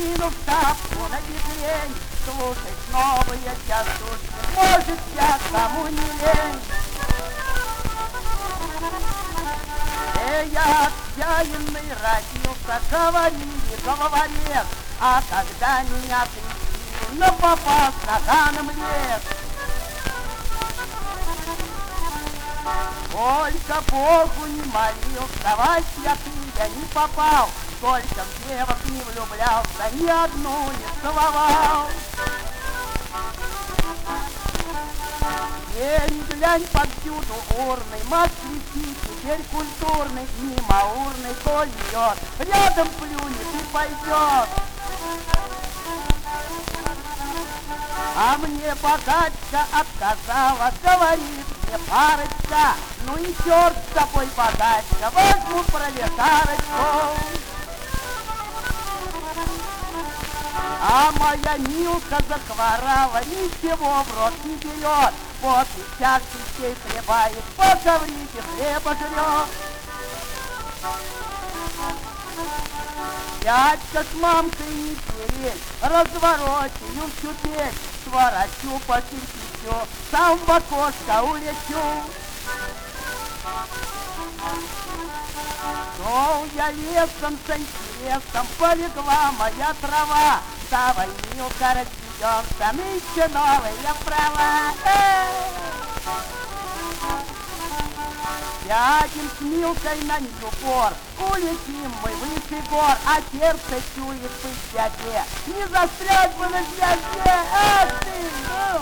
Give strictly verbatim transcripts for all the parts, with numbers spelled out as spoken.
Накинув шапку на бекрень, слушать новые частушки, может, я кому не лень. Эй, я отчаянный родился, говорили головорез, а когда меня крестили, но попал с наганом лес. Сколько Богу не молился, во святые я не попал, сколько в девок не влюблялся, ни одну не целовал. Переглянь повсюду урной, москвичи теперь культурный, мимо урны коль идет, рядом плюнет и пойдет. А мне богачка отказала, говорит мне парочка, ну и черт с тобой, богачка, возьму пролетарочку. А моя Милка захворала, ничего в рот не берет, после чашки чей прибавит, по коврике хлеба жрет. Дядька с мамкой не переть, разворотию всю печь, сворачу по кирпичу, сам в окошко улечу. Шел я лесом с интересом, полегла моя трава, давай, Милка, разведемся, нынче новые права. Сядем с Милкой на Ньюпорт, улетим мы выше гор, а сердце чует быть в беде, не застрять бы на звезде. Эх ты, ну,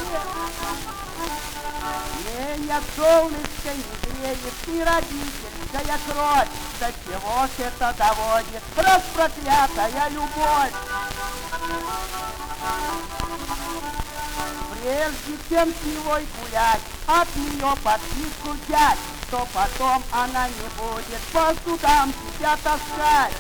меня солнышко не греет, и родительская кровь, до чего ж это доводит распроклятая любовь. Прежде чем с Невой гулять, от нее подписку взять, то потом она не будет по судам тебя таскать.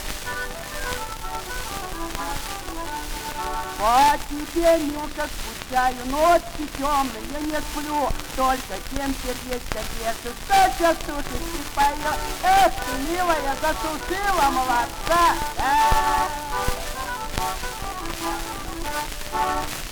По тебе, Милка, скучаю, ночи темные не сплю, только тем сердечко держит, что частушечки поет. Эх ты, милая, засушила молодца.